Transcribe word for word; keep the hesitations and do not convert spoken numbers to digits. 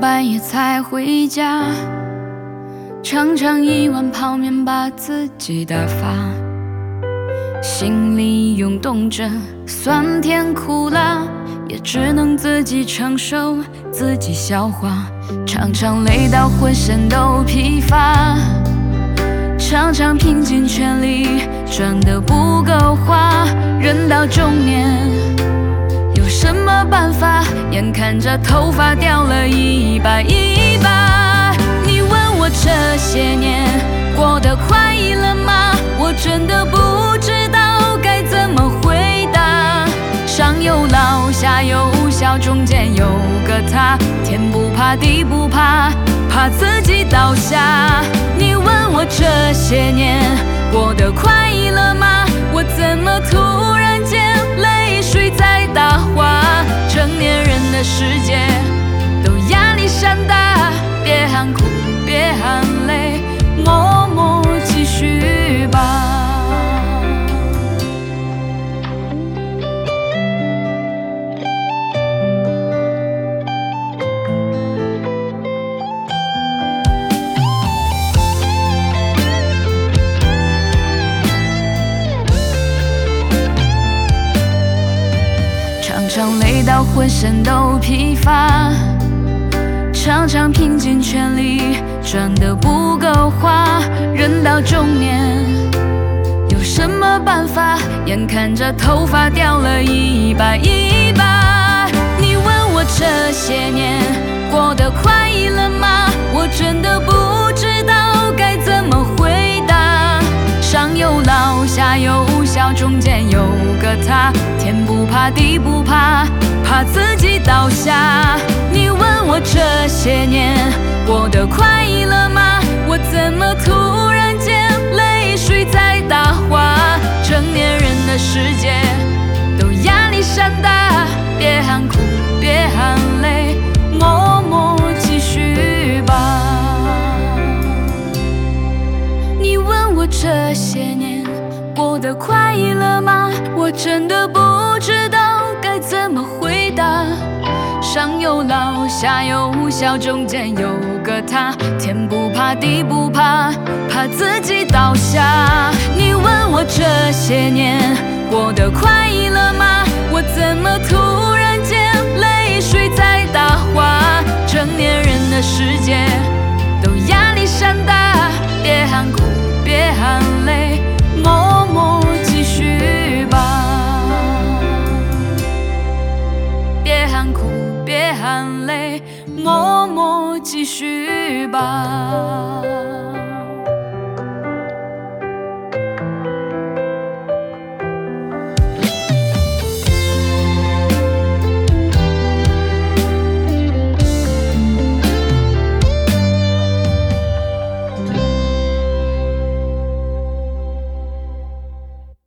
半夜才回家，常常一碗泡面把自己打发，心里涌动着酸甜苦辣，也只能自己承受，自己消化，常常累到浑身都疲乏，常常拼尽全力赚得不够花，人到中年有什么办法？眼看着头发掉了一把一把。你问我这些年过得快乐吗？我真的不知道该怎么回答。上有老下有小，中间有个他，天不怕地不怕，怕自己倒下。你问我这些年过得快乐吗？我怎么突然间泪水在打滑？成年人的世界都压力山大，别喊苦，别喊累，默默继续吧。常常累到浑身都疲乏，常常拼尽全力赚得不够花，人到中年有什么办法？眼看着头发掉了一把一把。你问我这些年过得快乐吗？我真的不知道该怎么回答。上有老下有小，中间有个他，天不怕地不怕，怕自己倒下。你问我这些年过得快乐吗？我怎么突然间泪水在打滑？成年人的世界都压力山大，别喊苦，别喊累，默默继续吧。你问我这些年过得快乐吗？我真的不知道该怎么回答。上有老下有小，中间有个他，天不怕地不怕，怕自己倒下。你问我这些年过得快乐吗？我怎么突然间泪水在打滑？成年人的世界都压力山大，别喊苦，别喊累，默默继续吧。别喊苦，别喊累，默默继续吧。